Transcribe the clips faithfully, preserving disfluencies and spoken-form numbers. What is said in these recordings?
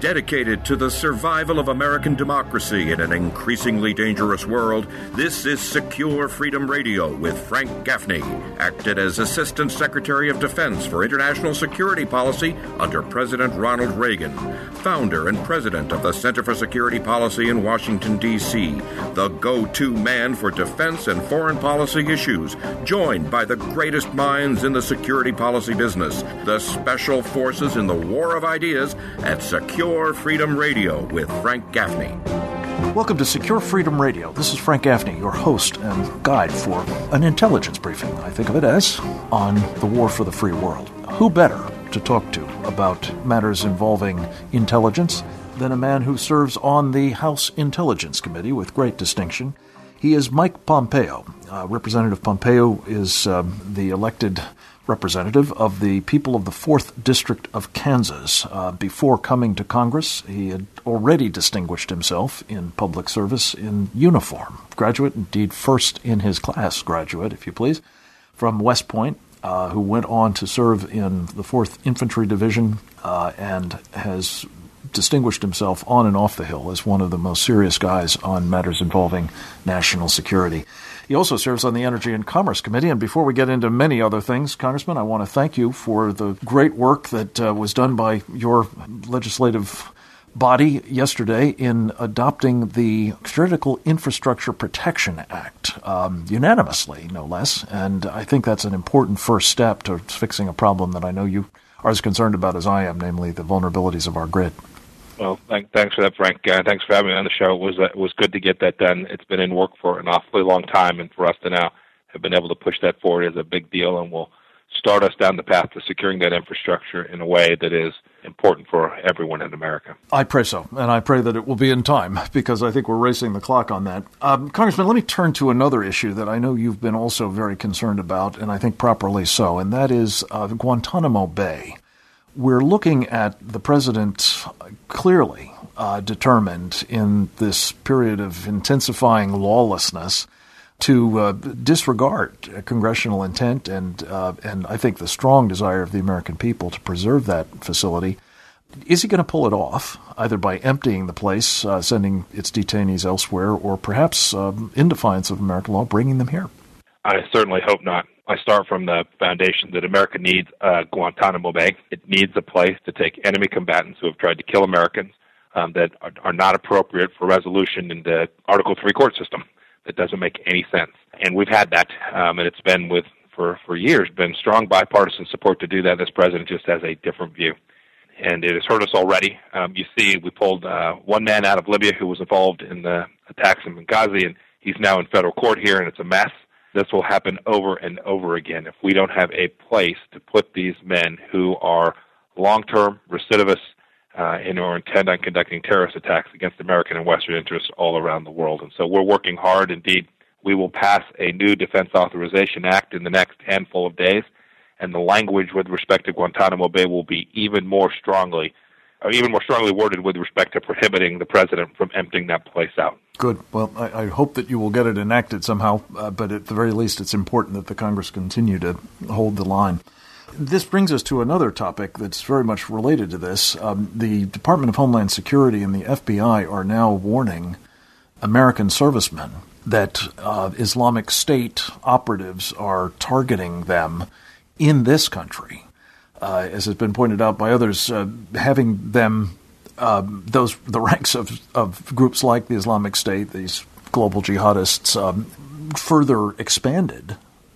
Dedicated to the survival of American democracy in an increasingly dangerous world, this is Secure Freedom Radio with Frank Gaffney, acted as Assistant Secretary of Defense for International Security Policy under President Ronald Reagan, founder and president of the Center for Security Policy in Washington, D C, the go-to man for defense and foreign policy issues, joined by the greatest minds in the security policy business, the special forces in the war of ideas at Secure Freedom Radio with Frank Gaffney. Welcome to Secure Freedom Radio. This is Frank Gaffney, your host and guide for an intelligence briefing, I think of it as, on the war for the free world. Who better to talk to about matters involving intelligence than a man who serves on the House Intelligence Committee with great distinction? He is Mike Pompeo. Uh, Representative Pompeo is um, the elected representative of the people of the fourth District of Kansas. Uh, before coming to Congress, he had already distinguished himself in public service in uniform. Graduate, indeed first in his class graduate, if you please, from West Point, uh, who went on to serve in the fourth Infantry Division uh, and has distinguished himself on and off the Hill as one of the most serious guys on matters involving national security. He also serves on the Energy and Commerce Committee. And before we get into many other things, Congressman, I want to thank you for the great work that uh, was done by your legislative body yesterday in adopting the Critical Infrastructure Protection Act, um, unanimously, no less. And I think that's an important first step to fixing a problem that I know you are as concerned about as I am, namely the vulnerabilities of our grid. Well, thank, thanks for that, Frank. Uh, thanks for having me on the show. It was uh, it was good to get that done. It's been in work for an awfully long time, and for us to now have been able to push that forward is a big deal, and will start us down the path to securing that infrastructure in a way that is important for everyone in America. I pray so, and I pray that it will be in time, because I think we're racing the clock on that. Um, Congressman, let me turn to another issue that I know you've been also very concerned about, and I think properly so, and that is uh, Guantanamo Bay. We're looking at the president clearly uh, determined in this period of intensifying lawlessness to uh, disregard congressional intent and uh, and I think the strong desire of the American people to preserve that facility. Is he going to pull it off, either by emptying the place, uh, sending its detainees elsewhere, or perhaps um, in defiance of American law, bringing them here? I certainly hope not. I start from the foundation that America needs uh, Guantanamo Bay. It needs a place to take enemy combatants who have tried to kill Americans um, that are, are not appropriate for resolution in the Article three court system. That doesn't make any sense. And we've had that, um, and it's been with for, for years, been strong bipartisan support to do that. This president just has a different view. And it has hurt us already. Um, you see, we pulled uh, one man out of Libya who was involved in the attacks in Benghazi, and he's now in federal court here, and it's a mess. This will happen over and over again if we don't have a place to put these men who are long-term recidivists uh, and who are intent on conducting terrorist attacks against American and Western interests all around the world. And so we're working hard. Indeed, we will pass a new Defense Authorization Act in the next handful of days, and the language with respect to Guantanamo Bay will be even more strongly or even more strongly worded with respect to prohibiting the president from emptying that place out. Good. Well, I, I hope that you will get it enacted somehow, uh, but at the very least, it's important that the Congress continue to hold the line. This brings us to another topic that's very much related to this. Um, the Department of Homeland Security and the F B I are now warning American servicemen that uh, Islamic State operatives are targeting them in this country. Uh, as has been pointed out by others, uh, having them, uh, those the ranks of, of groups like the Islamic State, these global jihadists, um, further expanded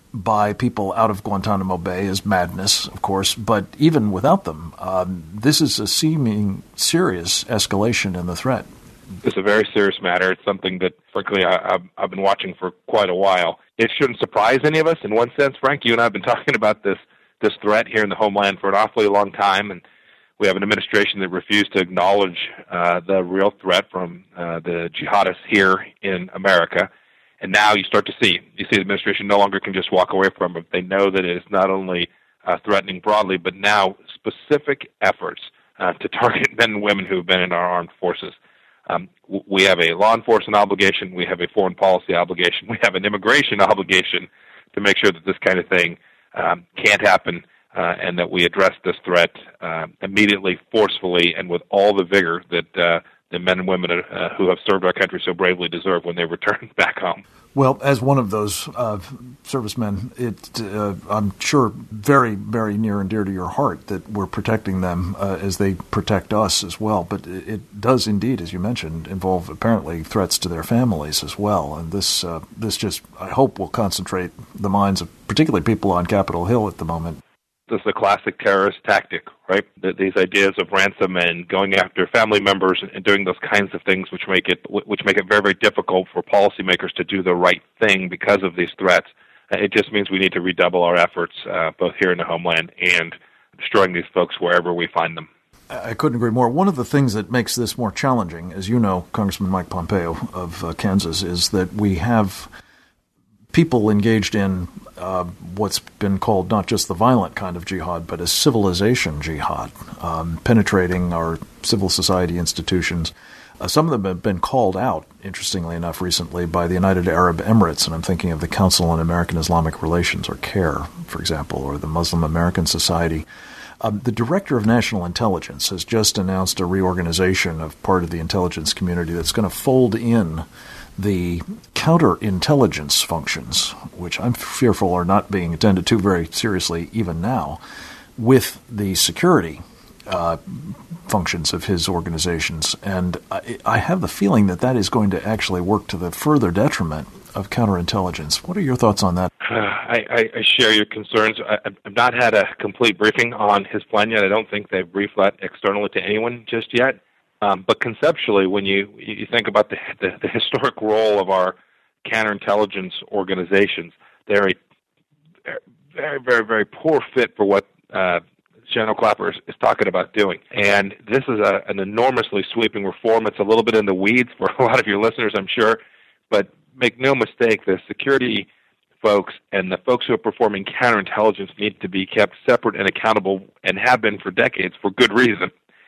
by people out of Guantanamo Bay is madness, of course. But even without them, um, this is a seeming serious escalation in the threat. It's a very serious matter. It's something that, frankly, I, I've, I've been watching for quite a while. It shouldn't surprise any of us. In one sense, Frank, you and I have been talking about this this threat here in the homeland for an awfully long time, and we have an administration that refused to acknowledge uh, the real threat from uh, the jihadists here in America. And now you start to see, you see the administration no longer can just walk away from it. They know that it is not only uh, threatening broadly, but now specific efforts uh, to target men and women who have been in our armed forces. Um, we have a law enforcement obligation. We have a foreign policy obligation. We have an immigration obligation to make sure that this kind of thing um, can't happen uh, and that we address this threat uh, immediately, forcefully, and with all the vigor that uh, the men and women uh, who have served our country so bravely deserve when they return back home. Well, as one of those uh, servicemen, it, uh, I'm sure very, very near and dear to your heart that we're protecting them uh, as they protect us as well. But it, it does indeed, as you mentioned, involve apparently threats to their families as well. And this, uh, this just, I hope, will concentrate the minds of particularly people on Capitol Hill at the moment. This is a classic terrorist tactic, right? These ideas of ransom and going after family members and doing those kinds of things, which make it which make it very, very difficult for policymakers to do the right thing because of these threats. It just means we need to redouble our efforts, uh, both here in the homeland and destroying these folks wherever we find them. I couldn't agree more. One of the things that makes this more challenging, as you know, Congressman Mike Pompeo of uh, Kansas, is that we have people engaged in uh, what's been called not just the violent kind of jihad, but a civilization jihad, um, penetrating our civil society institutions. Uh, some of them have been called out, interestingly enough, recently by the United Arab Emirates, and I'm thinking of the Council on American Islamic Relations, or CAIR, for example, or the Muslim American Society. Um, the Director of National Intelligence has just announced a reorganization of part of the intelligence community that's going to fold in the counterintelligence functions, which I'm fearful are not being attended to very seriously even now, with the security uh, functions of his organizations. And I, I have the feeling that that is going to actually work to the further detriment of counterintelligence. What are your thoughts on that? Uh, I, I share your concerns. I, I've not had a complete briefing on his plan yet. I don't think they've briefed that externally to anyone just yet. Um, but conceptually, when you, you think about the, the, the historic role of our counterintelligence organizations, they're a very, very, very poor fit for what uh, General Clapper is, is talking about doing. And this is a, an enormously sweeping reform. It's a little bit in the weeds for a lot of your listeners, I'm sure. But make no mistake, the security folks and the folks who are performing counterintelligence need to be kept separate and accountable, and have been for decades for good reason.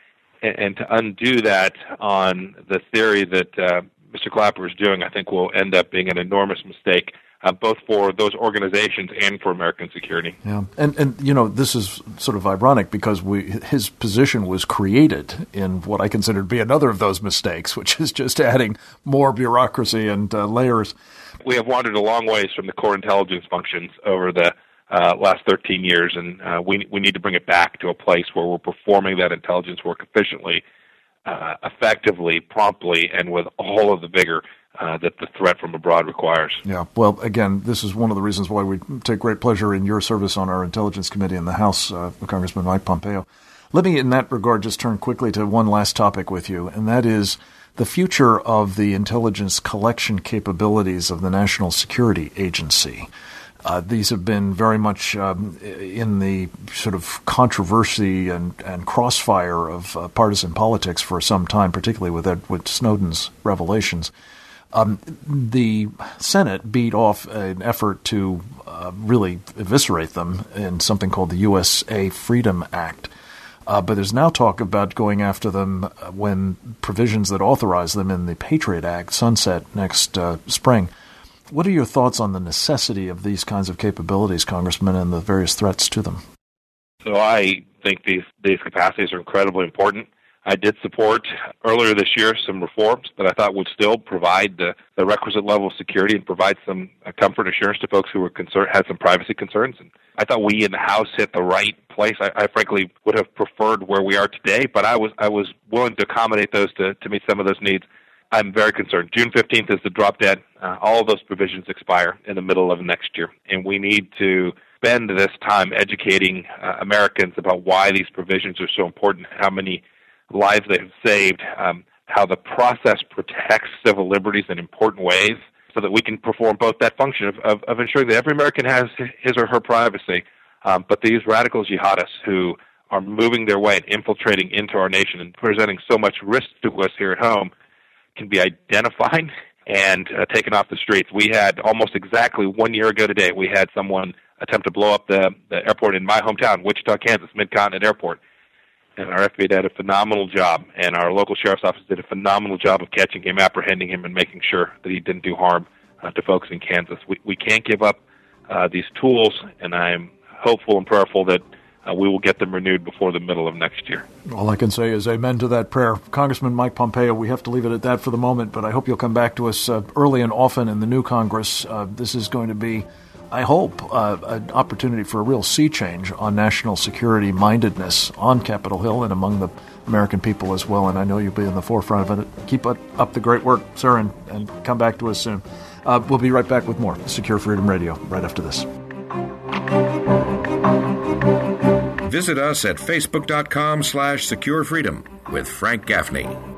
And to undo that on the theory that uh, Mister Clapper is doing, I think will end up being an enormous mistake, uh, both for those organizations and for American security. Yeah, and and you know, this is sort of ironic because we his position was created in what I consider to be another of those mistakes, which is just adding more bureaucracy and uh, layers. We have wandered a long ways from the core intelligence functions over the Uh, last thirteen years, and uh, we we need to bring it back to a place where we're performing that intelligence work efficiently, uh, effectively, promptly, and with all of the vigor uh, that the threat from abroad requires. Yeah, well, again, this is one of the reasons why we take great pleasure in your service on our Intelligence Committee in the House, uh, Congressman Mike Pompeo. Let me, in that regard, just turn quickly to one last topic with you, and that is the future of the intelligence collection capabilities of the National Security Agency. Uh, these have been very much um, in the sort of controversy and, and crossfire of uh, partisan politics for some time, particularly with Edward Snowden's revelations. Um, the Senate beat off an effort to uh, really eviscerate them in something called the U S A Freedom Act. Uh, but there's now talk about going after them when provisions that authorize them in the Patriot Act sunset next uh, spring. What are your thoughts on the necessity of these kinds of capabilities, Congressman, and the various threats to them? So I think these, these capacities are incredibly important. I did support earlier this year some reforms that I thought would still provide the, the requisite level of security and provide some uh, comfort assurance to folks who were concerned, had some privacy concerns. And I thought we in the House hit the right place. I, I frankly would have preferred where we are today, but I was I was willing to accommodate those to, to meet some of those needs. I'm very concerned. June fifteenth is the drop dead. Uh, all of those provisions expire in the middle of next year, and we need to spend this time educating uh, Americans about why these provisions are so important, how many lives they've saved, um, how the process protects civil liberties in important ways, so that we can perform both that function of, of, of ensuring that every American has his or her privacy, um, but these radical jihadists who are moving their way and infiltrating into our nation and presenting so much risk to us here at home can be identified and uh, taken off the streets. We had almost exactly one year ago today, we had someone attempt to blow up the, the airport in my hometown, Wichita, Kansas, Mid-Continent Airport. And our F B I did a phenomenal job, and our local sheriff's office did a phenomenal job of catching him, apprehending him, and making sure that he didn't do harm uh, to folks in Kansas. We, we can't give up uh, these tools, and I'm hopeful and prayerful that uh, we will get them renewed before the middle of next year. All I can say is amen to that prayer. Congressman Mike Pompeo, we have to leave it at that for the moment, but I hope you'll come back to us uh, early and often in the new Congress. Uh, this is going to be, I hope, uh, an opportunity for a real sea change on national security mindedness on Capitol Hill and among the American people as well, and I know you'll be in the forefront of it. Keep up the great work, sir, and, and come back to us soon. Uh, we'll be right back with more Secure Freedom Radio right after this. Visit us at facebook.com slash secure freedom with Frank Gaffney.